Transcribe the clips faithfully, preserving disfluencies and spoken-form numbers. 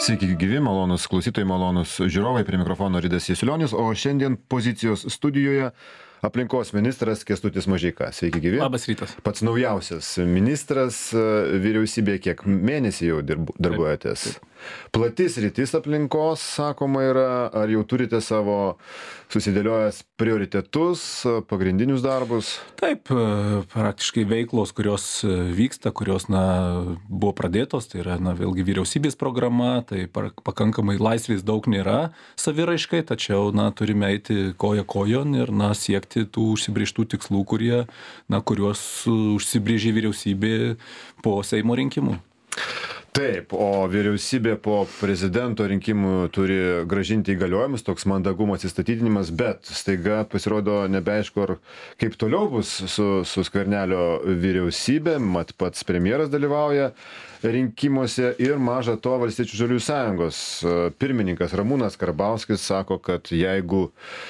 Sveiki gyvi, malonus klausytojai, malonus žiūrovai, prie mikrofono Ridas Jasiulionis, o šiandien pozicijos studijoje aplinkos ministras Kęstutis Mažeika. Sveiki gyvi. Labas rytas. Pats naujausias ministras vyriausybėje, kiek mėnesį jau dirbu, darbuojatės. Taip, taip. Platis rytis aplinkos, sakoma, yra, ar jau turite savo susidėliojęs prioritetus, pagrindinius darbus? Taip, praktiškai veiklos, kurios vyksta, kurios na, buvo pradėtos, tai yra na, vėlgi vyriausybės programa, tai pakankamai laisvės daug nėra saviraiškai, tačiau na, turime eiti koja kojon ir na, siekti tų užsibrėžtų tikslų, kurie, na, kuriuos užsibrėžė vyriausybė po Seimo rinkimų. Taip, o vyriausybė po prezidento rinkimų turi grąžinti įgaliojimus, toks mandagumo atsistatydinimas, bet staiga pasirodo nebeaišku, ar kaip toliau bus su, su Skvernelio vyriausybė, mat pats premjeras dalyvauja rinkimuose ir maža to Valstiečių žaliųjų sąjungos pirmininkas Ramūnas Karbauskis sako, kad jeigu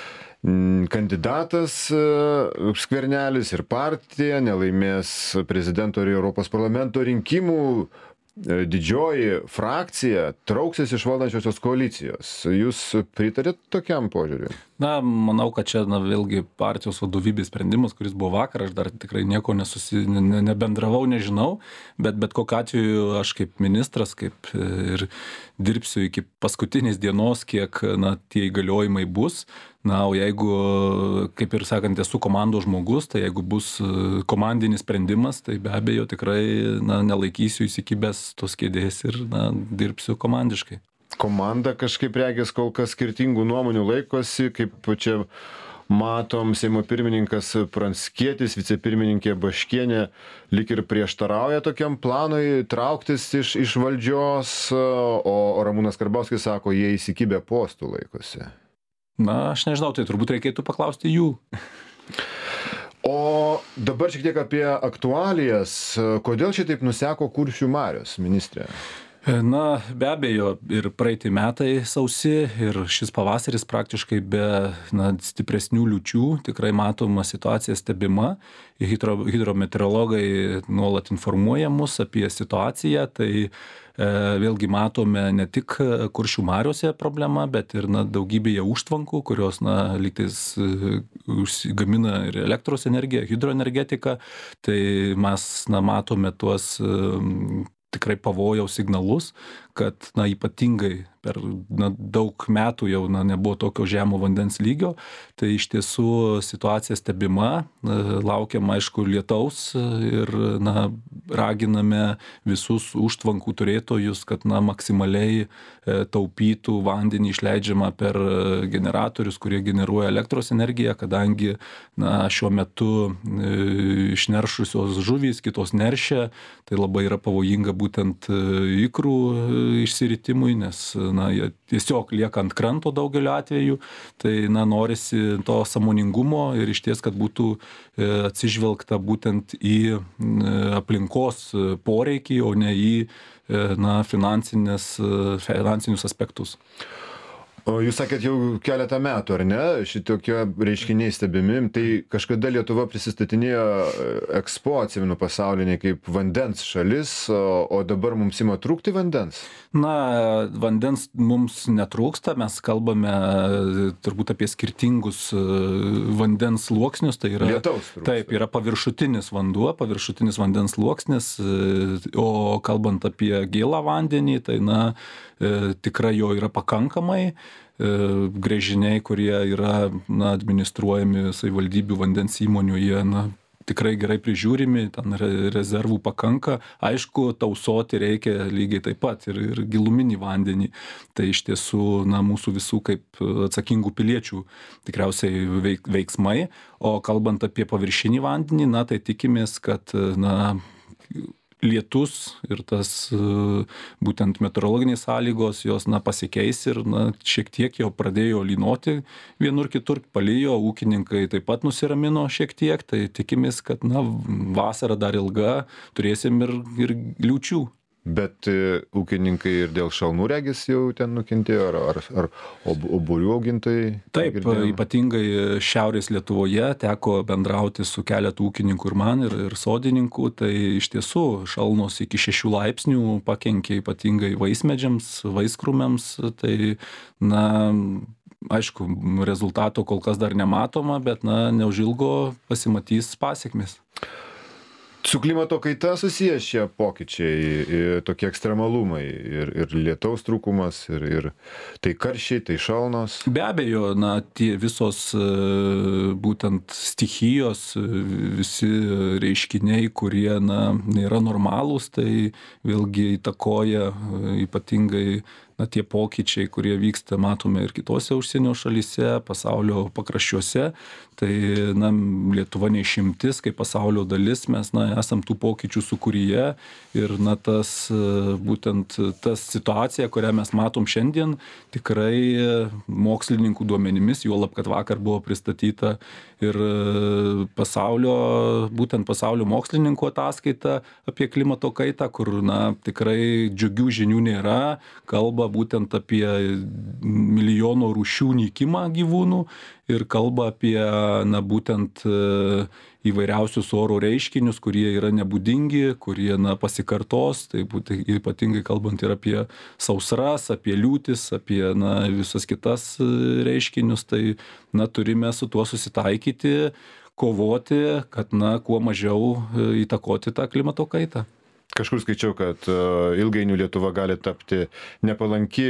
kandidatas Skvernelis ir partija nelaimės prezidento ir Europos parlamento rinkimų, didžioji frakcija trauksis iš valdančiosios koalicijos. Jūs pritarėt tokiam požiūriui? Na, manau, kad čia na, vėlgi partijos vadovybės sprendimas, kuris buvo vakar, aš dar tikrai nieko nesusi, ne, nebendravau, nežinau, bet bet kokiu atveju aš kaip ministras, kaip ir dirbsiu iki paskutinės dienos, kiek na, tie įgaliojimai bus. Na, o jeigu, kaip ir sakant, esu komandos žmogus, tai jeigu bus komandinis sprendimas, tai be abejo tikrai na, nelaikysiu įsikibęs tos kėdės ir na, dirbsiu komandiškai. Komanda kažkaip regis kol kas skirtingų nuomonių laikosi, kaip čia matom, Seimo pirmininkas Pranckietis, vicepirmininkė Baškienė lyg ir prieštarauja tokiam planui trauktis iš, iš valdžios, o Ramūnas Karbauskis sako, jie įsikibę postų laikosi. Na, aš nežinau, tai turbūt reikėtų paklausti jų. O dabar šiek tiek apie aktualijas. Kodėl šitaip nuseko Kuršių marios, ministrė? Na, be abejo, ir praeiti metai sausi, ir šis pavasaris praktiškai be na, stipresnių liūčių, tikrai matoma situacija stebima. Hidro, hidrometeorologai nuolat informuoja mus apie situaciją, tai e, vėlgi matome ne tik Kuršių mariose problemą, bet ir na, daugybėje užtvankų, kurios na, lygtais e, gamina ir elektros energiją, hidroenergetiką. Tai mes na, matome tuos e, tikrai pavojaus signalus, kad na, ypatingai per na, daug metų jau na, nebuvo tokio žemo vandens lygio, tai iš tiesų situacija stebima, laukiam aišku lietaus ir na, raginame visus užtvankų turėtojus, kad na, maksimaliai e, taupytų vandenį išleidžiamą per generatorius, kurie generuoja elektros energiją, kadangi na, šiuo metu e, išneršusios žuvys, kitos neršia, tai labai yra pavojinga būtent ikrų išsiritimui, nes na, jie tiesiog lieka ant kranto daugeliu atveju, tai na, norisi to sąmoningumo ir išties, kad būtų atsižvelgta būtent į aplinkos poreikį, o ne į na, finansinius aspektus. O jūs sakėt jau keletą metų, ar ne, šitokie reiškiniai stebimi, tai kažkada Lietuva prisistatinėjo Expo, atsimenu, pasaulinė kaip vandens šalis, o, o dabar mums ima trūkti vandens? Na, vandens mums netrūksta, mes kalbame turbūt apie skirtingus vandens sluoksnius, tai yra, lietaus trūksta. Taip, yra paviršutinis vanduo, paviršutinis vandens sluoksnis, o kalbant apie gėlą vandenį, tai na, tikrai jo yra pakankamai. Gręžiniai, kurie yra na, administruojami savivaldybių vandens įmonių, jie na, tikrai gerai prižiūrimi, ten rezervų pakanka. Aišku, tausoti reikia lygiai taip pat ir, ir giluminį vandenį. Tai iš tiesų na, mūsų visų kaip atsakingų piliečių tikriausiai veik, veiksmai. O kalbant apie paviršinį vandenį, na, tai tikimės, kad na, lietus ir tas būtent meteorologinės sąlygos jos na, pasikeis ir na, šiek tiek jau pradėjo lynoti vienur kitur, palijo, ūkininkai taip pat nusiramino šiek tiek, tai tikimės, kad na, vasara dar ilga, turėsim ir, ir liūčių. Bet e, ūkininkai ir dėl šalnų regis jau ten nukentėjo, ar, ar, ar ob- obuolių augintojai? Taip, girdėjom? ypatingai Šiaurės Lietuvoje teko bendrauti su keletu ūkininkų ir man, ir, ir sodininkų, tai iš tiesų šalnos iki šešių laipsnių pakenkė ypatingai vaismedžiams, vaiskrūmiams, tai na, aišku, rezultato kol kas dar nematoma, bet na, neužilgo pasimatys pasiekmes. Su klimato kaita susiję šie pokyčiai, ir tokie ekstremalumai, ir, ir lietaus trūkumas, ir, ir tai karščiai, tai šalnos. Be abejo, na, tie visos e, būtent stichijos, e, visi reiškiniai, kurie na, nėra normalūs, tai vėlgi įtakoja e, ypatingai na, tie pokyčiai, kurie vyksta, matome ir kitose užsienio šalyse, pasaulio pakraščiuose. Tai na, Lietuva neišimtis, kaip pasaulio dalis, mes na, esam tų pokyčių sukūryje ir na, tas, būtent tas situacija, kurią mes matom šiandien, tikrai mokslininkų duomenimis, juolab, kad vakar buvo pristatyta ir pasaulio, būtent pasaulio mokslininkų ataskaita apie klimato kaitą, kur na, tikrai džiugių žinių nėra, kalba būtent apie milijono rūšių nykimą gyvūnų ir kalba apie na, būtent įvairiausius oro reiškinius, kurie yra nebūdingi, kurie na, pasikartos, tai būtent ypatingai kalbant ir apie sausras, apie liūtis, apie na, visas kitas reiškinius, tai na, turime su tuo susitaikyti, kovoti, kad na, kuo mažiau įtakoti tą klimato kaitą. Kažkur skaičiau, kad ilgainiui Lietuva gali tapti nepalanki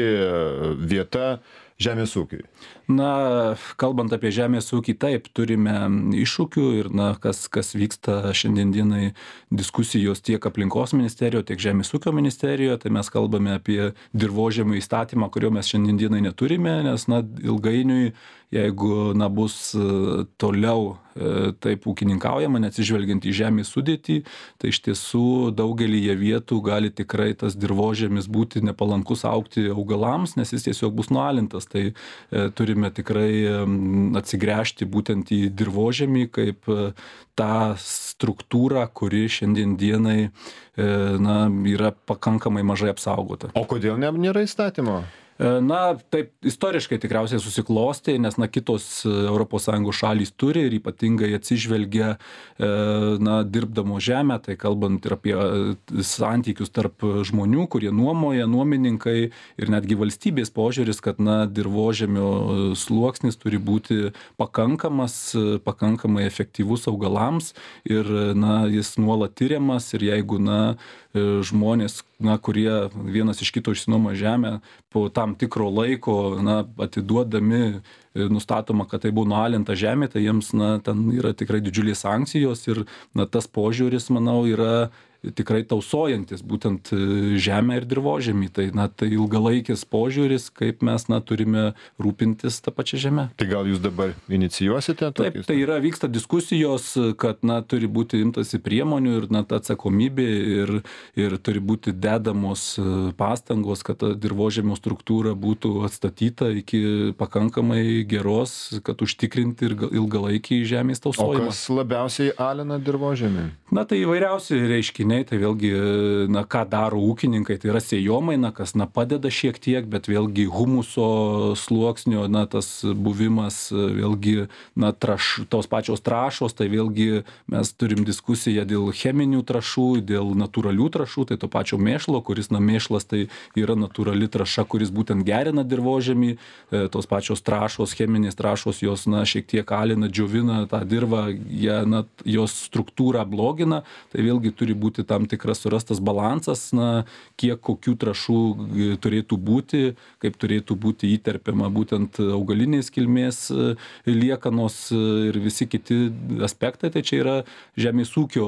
vieta žemės ūkiui. Na, kalbant apie žemės ūkį, taip, turime iššūkių ir, na, kas, kas vyksta šiandien dienai diskusijos tiek aplinkos ministerijoje, tiek žemės ūkio ministerijoje, tai mes kalbame apie dirvožemio įstatymą, kurio mes šiandien dienai neturime, nes, na, ilgainiui, jeigu, na, bus toliau e, taip ūkininkaujama, neatsižvelgiant į žemės sudėtį, tai iš tiesų daugelyje vietų gali tikrai tas dirvožemis būti nepalankus augti augalams, nes jis tiesiog bus nualintas. Tai e, turime tikrai atsigręžti būtent į dirvožemį kaip tą struktūrą, kuri šiandien dienai na, yra pakankamai mažai apsaugota. O kodėl ne, nėra įstatymo? Na, taip, istoriškai tikriausiai susiklostė, nes, na, kitos Europos Sąjungos šalys turi ir ypatingai atsižvelgia, na, dirbdamo žemę, tai kalbant ir apie santykius tarp žmonių, kurie nuomoja, nuomininkai ir netgi valstybės požiūris, kad, na, dirvožemio sluoksnis turi būti pakankamas, pakankamai efektyvus augalams ir, na, jis nuolat tyriamas ir jeigu, na, žmonės, na, kurie vienas iš kito išsinuoma žemę, po tam tikro laiko, na, atiduodami, nustatoma, kad tai buvo nualinta žemė, tai jiems, na, ten yra tikrai didžiulės sankcijos ir, na, tas požiūris, manau, yra tikrai tausojantis būtent žemę ir dirvožemį. Tai, na, tai ilgalaikis požiūris, kaip mes, na, turime rūpintis tą pačią žemę. Tai gal jūs dabar inicijuosite? Taip, tai yra vyksta diskusijos, kad, na, turi būti imtasi priemonių ir, na, ta atsakomybė ir, ir turi būti dedamos pastangos, kad ta dirvožemio struktūra būtų atstatyta iki pakankamai geros, kad užtikrinti ir ilgalaikį žemės tausojimą. O kas labiausiai alina dirvožemį? Na, tai įvairiausi reiškiniai, tai vėlgi, na, ką daro ūkininkai, tai yra sėjomaina, kas, na, padeda šiek tiek, bet vėlgi humuso sluoksnio, na, tas buvimas, vėlgi, na, traš, tos pačios trašos, tai vėlgi mes turim diskusiją dėl cheminių trašų, dėl natūralių trašų, tai to pačio mėšlo, kuris, na, mėšlas tai yra natūrali traša, kuris būtent gerina dirvožemį, tos pačios trašos, cheminės trašos, jos, na, šiek tiek alina, džiovina tą dirvą, jie, na, jos struktūrą blogina. Tai vėlgi turi būti tam tikras surastas balansas, na, kiek kokių trašų turėtų būti, kaip turėtų būti įterpiama būtent augalinės kilmės liekanos ir visi kiti aspektai. Tai čia yra žemės ūkio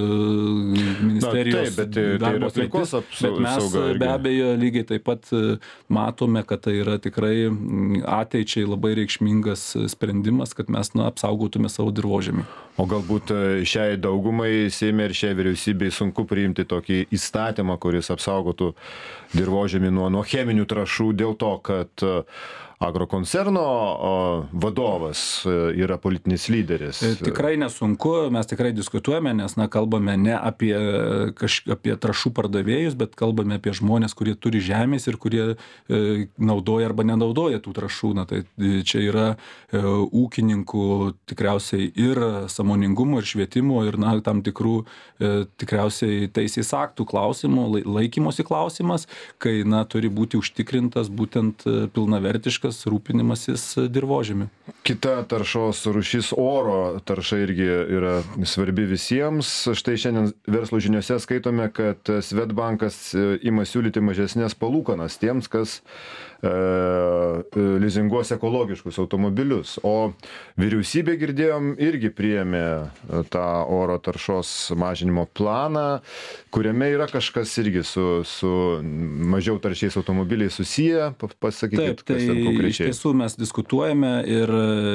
ministerijos. Na, taip, bet tai, tai yra aplinkos apsauga. Bet mes be abejo lygiai taip pat matome, kad tai yra tikrai ateičiai labai reikšmingas sprendimas, kad mes, na, apsaugotume savo dirvožemį. O galbūt šiai daugumai Seime ir šiai vyriausybei sunku priimti tokį įstatymą, kuris apsaugotų dirvožemį nuo, nuo cheminių trašų dėl to, kad agrokoncerno vadovas yra politinis lyderis. Tikrai nesunku, mes tikrai diskutuojame, nes na, kalbame ne apie, kaž, apie trąšų pardavėjus, bet kalbame apie žmonės, kurie turi žemės ir kurie e, naudoja arba nenaudoja tų trąšų. Na, tai čia yra e, ūkininkų tikriausiai ir sąmoningumo, ir švietimo, ir na, tam tikrų e, tikriausiai teisės aktų klausimų, laikymosi klausimas, kai na, turi būti užtikrintas būtent pilnavertiškas rūpinimasis dirvožemiu. Kita taršos rūšis oro tarša irgi yra svarbi visiems. Štai šiandien verslo žiniose skaitome, kad Swedbankas ima siūlyti mažesnės palūkanas tiems, kas e, lizinguos ekologiškus automobilius. O vyriausybė, girdėjom, irgi priėmė tą oro taršos mažinimo planą, kuriame yra kažkas irgi su, su mažiau taršiais automobiliais susiję. Pasakykit, Taip, tai kas ten konkrečiai. Iš tiesų mes diskutuojame ir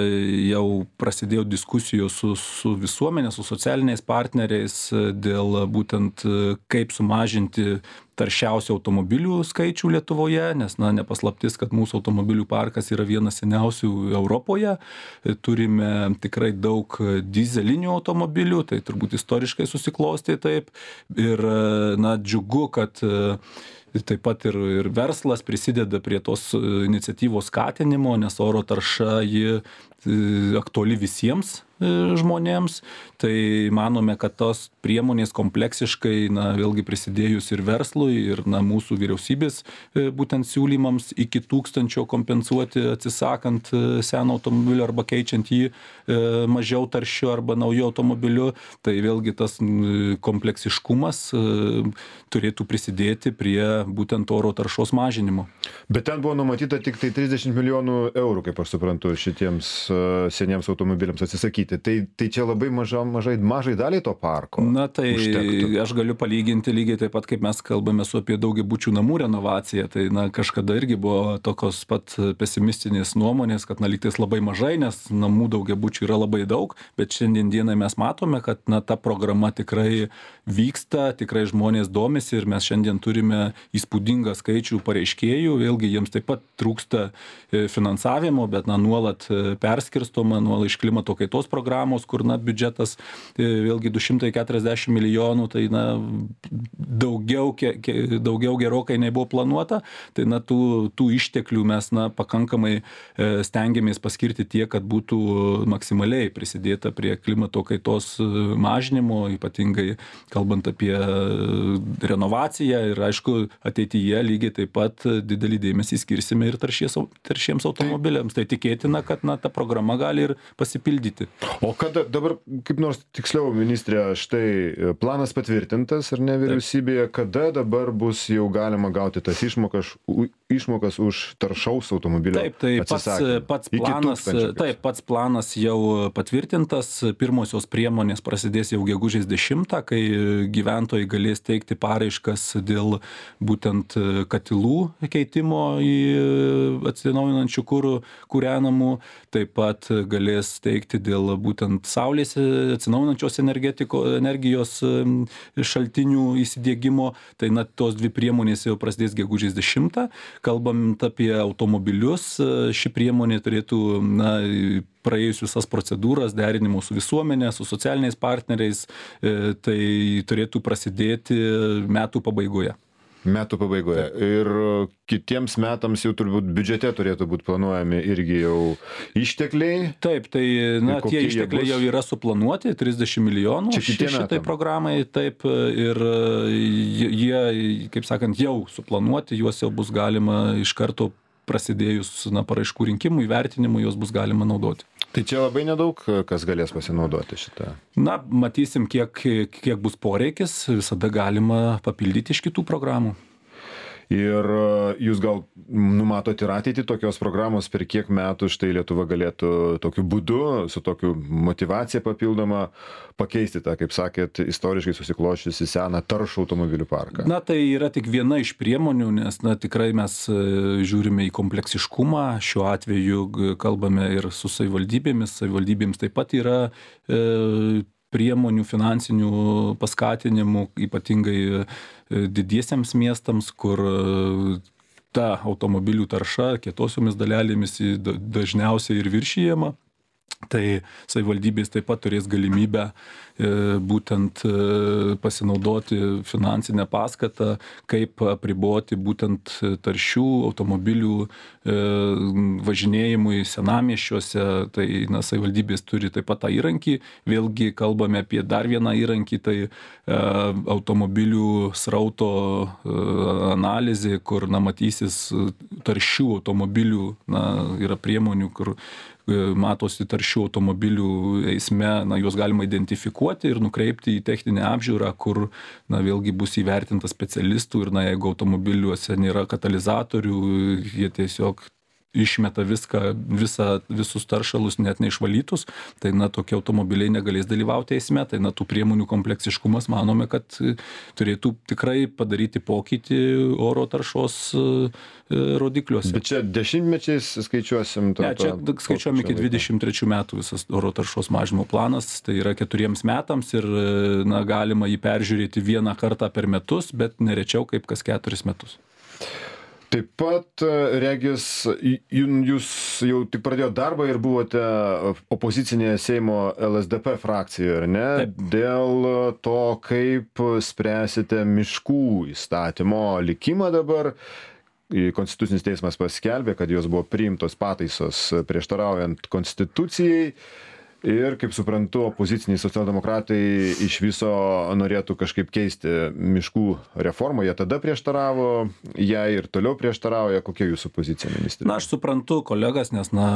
jau prasidėjo diskusijos su, su visuomenė, su socialiniais partneriais dėl būtent kaip sumažinti taršiausių automobilių skaičių Lietuvoje, nes na, nepaslaptis, kad mūsų automobilių parkas yra vienas seniausių Europoje. Turime tikrai daug dyzelinių automobilių, tai turbūt istoriškai susiklostė taip. Ir na, džiugu, kad taip pat ir, ir verslas prisideda prie tos iniciatyvos skatinimo, nes oro tarša ji aktuali visiems žmonėms. Tai manome, kad tos priemonės kompleksiškai, na, vėlgi prisidėjus ir verslui, ir na, mūsų vyriausybės būtent siūlymams iki tūkstančio kompensuoti atsisakant seno automobilio arba keičiant jį mažiau taršiu arba nauju automobiliu. Tai vėlgi tas kompleksiškumas turėtų prisidėti prie būtent oro taršos mažinimo. Bet ten buvo numatyta tik tai trisdešimt milijonų eurų, kaip aš suprantu, šitiems seniems automobiliams atsisakyti. Tai, tai čia labai maža, mažai, mažai daliai to parko. Na tai užtektų. Aš galiu palyginti lygiai taip pat, kaip mes kalbame su apie daugiabučių namų renovaciją. Tai na, kažkada irgi buvo tokios pat pesimistinės nuomonės, kad na, lygtais labai mažai, nes namų daugiabučių yra labai daug, bet šiandien dienai mes matome, kad na, ta programa tikrai vyksta, tikrai žmonės domisi ir mes šiandien turime įspūdingą skaičių pareiškėjų. Vėlgi jiems taip pat trūksta finansavimo, bet na, nuolat perskirstoma, nuolat iš klimato kaitos programos, kur na, biudžetas vėlgi du šimtai keturiasdešimt milijonų, tai na, daugiau, ke, ke, daugiau gerokai nebuvo planuota, tai na, tų, tų išteklių mes na, pakankamai stengiamės paskirti tiek, kad būtų maksimaliai prisidėta prie klimato kaitos mažinimo, ypatingai kalbant apie renovaciją ir aišku ateityje lygiai taip pat didelį dėmesį skirsime ir taršies, taršiems automobiliams. Tai tikėtina, kad na, ta programa gali ir pasipildyti. O kada dabar, kaip nors tiksliau, ministrė, štai planas patvirtintas ar ne vyriausybėje, kada dabar bus jau galima gauti tas išmokas, išmokas už taršaus automobilio taip, tai atsisakymą? Pats, pats, planas, taip, pats planas jau patvirtintas, pirmosios priemonės prasidės jau gegužės dešimtą, kai gyventojai galės teikti paraiškas dėl būtent katilų keitimo į atsinaujinančių kurų kūrenamų, taip pat galės teikti dėl būtent saulės atsinaujinančios energijos šaltinių įsidiegimo. Tai na, tos dvi priemonės jau prasidės gegužės dešimtą. Kalbant apie automobilius, ši priemonė turėtų na, praėjus visas procedūras, derinimo su visuomenė, su socialiniais partneriais, tai turėtų prasidėti metų pabaigoje. Metų pabaigoje. Ir kitiems metams jau turbūt biudžete turėtų būti planuojami irgi jau ištekliai. Taip, tai na, tie ištekliai jau yra suplanuoti, trisdešimt milijonų šitai programai, taip, ir jie, kaip sakant, jau suplanuoti, juos jau bus galima iš karto prasidėjus na, paraiškų rinkimų, įvertinimų, juos bus galima naudoti. Tai čia labai nedaug kas galės pasinaudoti šitą. Na, matysim, kiek, kiek bus poreikis, visada galima papildyti iš kitų programų. Ir jūs gal numatot ir ateitį tokios programos, per kiek metų štai Lietuva galėtų tokiu būdu, su tokiu motyvacija papildoma, pakeisti tą, kaip sakėt, istoriškai susikloščiusi seną taršų automobilių parką? Na, tai yra tik viena iš priemonių, nes na, tikrai mes žiūrime į kompleksiškumą. Šiuo atveju kalbame ir su savivaldybėmis. Savivaldybėms taip pat yra e, priemonių finansinių paskatinimų, ypatingai didiesiems miestams, kur ta automobilių tarša kietosiomis dalelėmis dažniausiai ir viršijama. Tai savivaldybės taip pat turės galimybę būtent pasinaudoti finansinę paskatą, kaip apriboti būtent taršių automobilių važinėjimui senamiesčiuose. Tai na, savivaldybės turi taip pat tą įrankį. Vėlgi kalbame apie dar vieną įrankį, tai automobilių srauto analizė, kur na, matysis taršių automobilių, na, yra priemonių, kur matosi taršių automobilių eisme, na, juos galima identifikuoti ir nukreipti į techninę apžiūrą, kur na, vėlgi bus įvertinta specialistų ir na, jeigu automobiliuose nėra katalizatorių, jie tiesiog išmeta viską, visa, visus taršalus net neišvalytus, tai na, tokie automobiliai negalės dalyvauti eisme. Tai na, tų priemonių kompleksiškumas, manome, kad turėtų tikrai padaryti pokytį oro taršos rodikliuose. Bet čia dešimtmečiais skaičiuosim? To, ne, čia skaičiuojam iki dvidešimt trečių metų visas oro taršos mažinimo planas, tai yra keturiems metams ir na, galima jį peržiūrėti vieną kartą per metus, bet nerečiau kaip kas keturis metus. Taip pat, regis, jūs jau tik pradėjote darbą ir buvote opozicinėje Seimo L S D P frakcijoje, ar ne? Taip. Dėl to, kaip spręsite miškų įstatymo likimą dabar. Konstitucinis teismas paskelbė, kad jos buvo priimtos pataisos prieštaraujant konstitucijai. Ir, kaip suprantu, opoziciniai socialdemokratai iš viso norėtų kažkaip keisti miškų reformą. Jie tada prieštaravo, jie ir toliau prieštarauja. Kokia jūsų pozicija, ministrė? Na, aš suprantu kolegas, nes, na,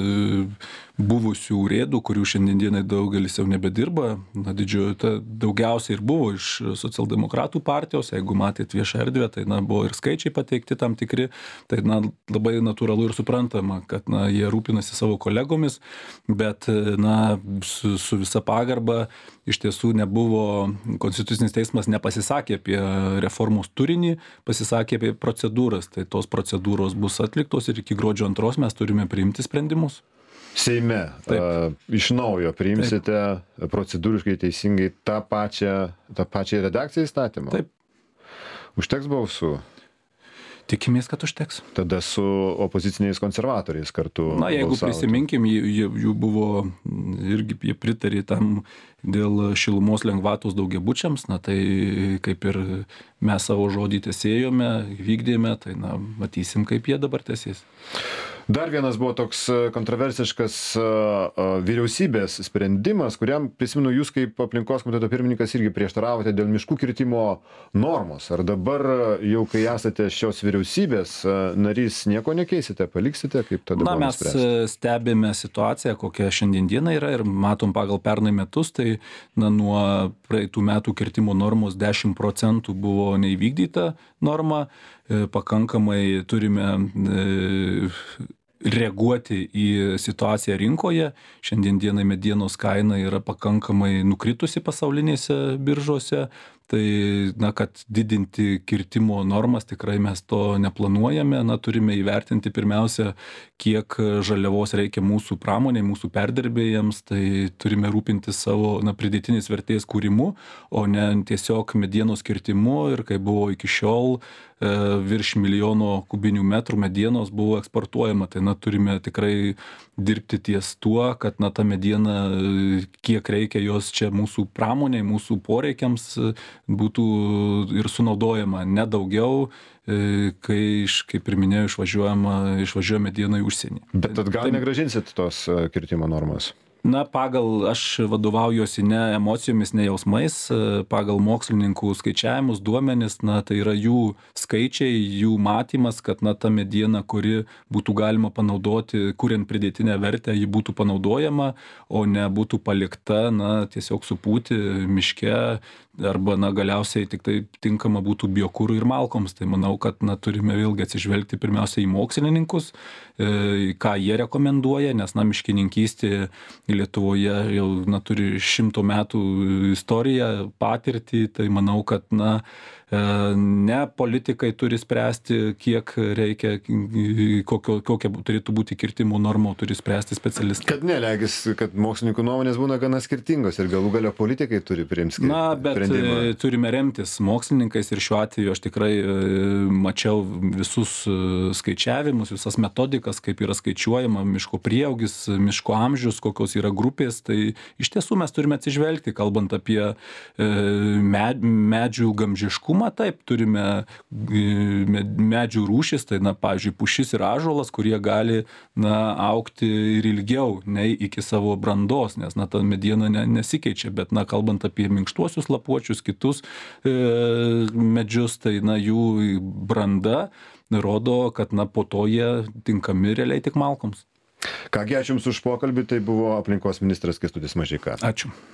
buvusių urėdų, kurių šiandienai daugelis jau nebedirba, na, didžioji, ta, daugiausiai ir buvo iš socialdemokratų partijos. Jeigu matėt viešą erdvę, tai, na, buvo ir skaičiai pateikti tam tikri. Tai, na, labai natūralu ir suprantama, kad, na, jie rūpinasi savo kolegomis, bet, na, Na, su, su visa pagarba iš tiesų nebuvo, Konstitucinis teismas nepasisakė apie reformos turinį, pasisakė apie procedūras. Tai tos procedūros bus atliktos ir iki gruodžio antros mes turime priimti sprendimus. Seime a, iš naujo priimsite Taip. procedūriškai teisingai tą pačią, tą pačią redakciją įstatymą? Taip. Užteks balsų? Tikimės, kad užteks. Tada su opoziciniais konservatoriais kartu. Na, jeigu balsavote. prisiminkim, jų, jų buvo irgi, jie pritarė tam dėl šilumos lengvatos daugiabučiams, na tai kaip ir mes savo žodį tesėjome, vykdėme, tai na, matysim, kaip jie dabar tesės. Dar vienas buvo toks kontroversiškas vyriausybės sprendimas, kuriam, prisimenu, jūs kaip aplinkos komiteto pirmininkas irgi prieštaravote dėl miškų kirtimo normos. Ar dabar jau, kai esate šios vyriausybės narys, nieko nekeisite, paliksite, kaip tada Na, buvo mes nuspręsta? stebime situaciją, kokia šiandien diena yra ir matom pagal pernai metus, tai na, nuo praeitų metų kirtimo normos dešimt procentų buvo neįvykdyta norma, pakankamai turime reaguoti į situaciją rinkoje. Šiandien dienai medienos kaina yra pakankamai nukritusi pasaulinėse biržose. Tai, na, kad didinti kirtimo normas tikrai mes to neplanuojame. Na, turime įvertinti pirmiausia, kiek žaliavos reikia mūsų pramoniai, mūsų perdirbėjams. Tai turime rūpinti savo, na, pridėtinės vertės kūrimu, o ne tiesiog medienos kirtimu. Ir kai buvo iki šiol virš milijono kubinių metrų medienos buvo eksportuojama. Tai na, turime tikrai dirbti ties tuo, kad na, ta mediena, kiek reikia jos čia mūsų pramoniai, mūsų poreikiams, būtų ir sunaudojama, ne daugiau, kai, kaip ir minėjau, išvažiuojama, išvažiuoja mediena į užsienį. Bet gal tai, negrąžinsit tos kirtimo normos? Na, pagal, aš vadovaujuosi ne emocijomis, ne jausmais, pagal mokslininkų skaičiavimus, duomenis, na, tai yra jų skaičiai, jų matymas, kad, na, ta mediena, kuri būtų galima panaudoti, kuriant pridėtinę vertę, ji būtų panaudojama, o ne būtų palikta, na, tiesiog supūti miške, arba, na, galiausiai tik tai tinkama būtų biokurui ir malkoms. Tai manau, kad, na, turime vėlgi atsižvelgti pirmiausia į mokslininkus, e, ką jie rekomenduoja, nes, na, miškininkystė Lietuvoje jau, na, turi šimto metų istoriją, patirtį, tai manau, kad, na, Ne politikai turi spręsti, kiek reikia, kokio, kokia turėtų būti kirtimų normų, turi spręsti specialistai. Kad nelegis, kad mokslininkų nuomonės būna gana skirtingos ir galų galia politikai turi priimti sprendimą. Na, bet turime remtis mokslininkais ir šiuo atveju aš tikrai mačiau visus skaičiavimus, visas metodikas, kaip yra skaičiuojama miško prieaugis, miško amžius, kokios yra grupės. Tai iš tiesų mes turime atsižvelgti, kalbant apie medžių ilgamžiškumą, taip, turime medžių rūšis, tai, na, pavyzdžiui, pušis ir ąžuolas, kurie gali, na, augti ir ilgiau nei iki savo brandos, nes, na, ta mediena ne, nesikeičia, bet, na, kalbant apie minkštuosius lapuočius, kitus e, medžius, tai, na, jų branda rodo, kad, na, po to jie tinkami realiai tik malkoms. Kągi, ačiū Jums už pokalbį, tai buvo aplinkos ministras Kęstutis Mažeika. Ačiū.